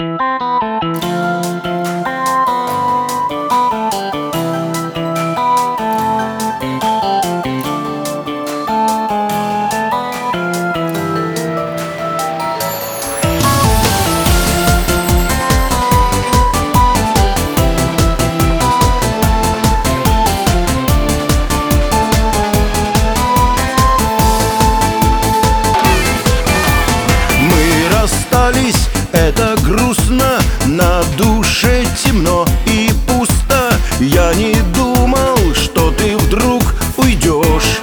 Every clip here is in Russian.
Это грустно, на душе темно и пусто. Я не думал, что ты вдруг уйдешь.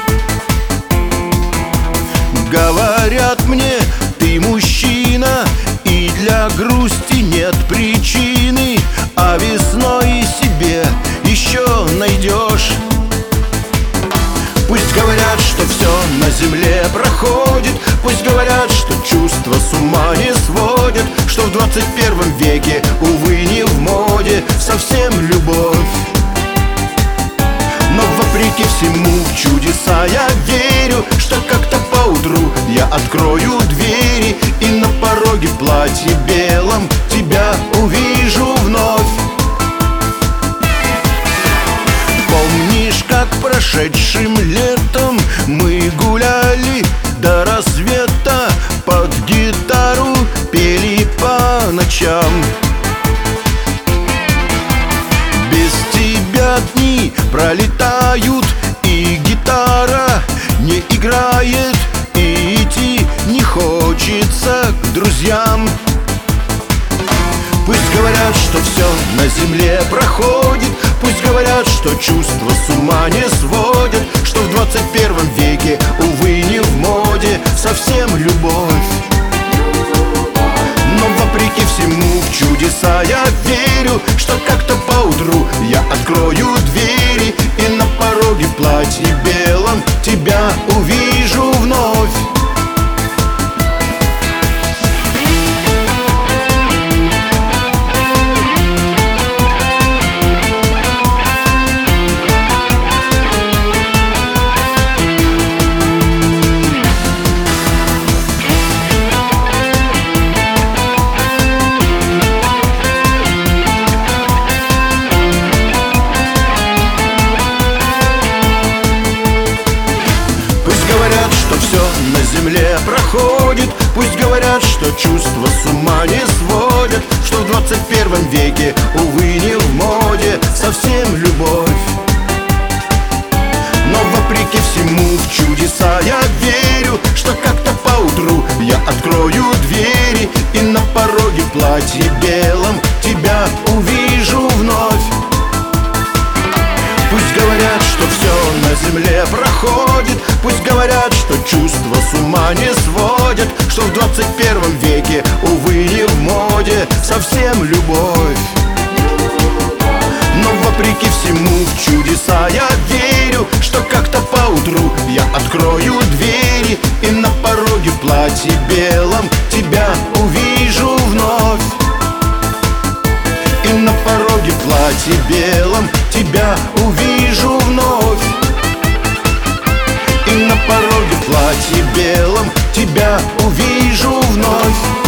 Говорят мне, ты мужчина, и для грусти нет причины, а весной себе еще найдешь. Пусть говорят, что все на земле проходит, пусть говорят, что чувства с ума не сводят, что в 21 веке, увы, не в моде совсем любовь. Но вопреки всему в чудеса я верю, что как-то поутру я открою двери, и на пороге в платье белом тебя увижу вновь. Помнишь, как прошедшим летом мы гуляли до рассвета, под гитару пели по ночам? Без тебя дни пролетают, и гитара не играет, и идти не хочется к друзьям. Пусть говорят, что все на земле проходит, пусть говорят, что чувства с ума не сводят, что в 21 веке, увы, не в моде совсем любовь. Но вопреки всему в чудеса я верю, что как-то поутру я открою двери, и на пороге в платье белом тебя увижу вновь. На земле проходит, пусть говорят, что чувства с ума не сводят, что в 21 веке, увы, не в моде совсем любовь. Но вопреки всему в чудеса я верю, что как-то поутру я открою двери, и на пороге в платье белом тебя увижу вновь. Пусть говорят, что все на земле проходит, пусть говорят, что чувства с ума не сводят, что в 21 веке, увы, не в моде совсем любовь. Но вопреки всему в чудеса я верю, что как-то поутру я открою двери, и на пороге в платье белом тебя увижу вновь. И на пороге в платье белом тебя увижу вновь. И на пороге в платье белом тебя увижу вновь.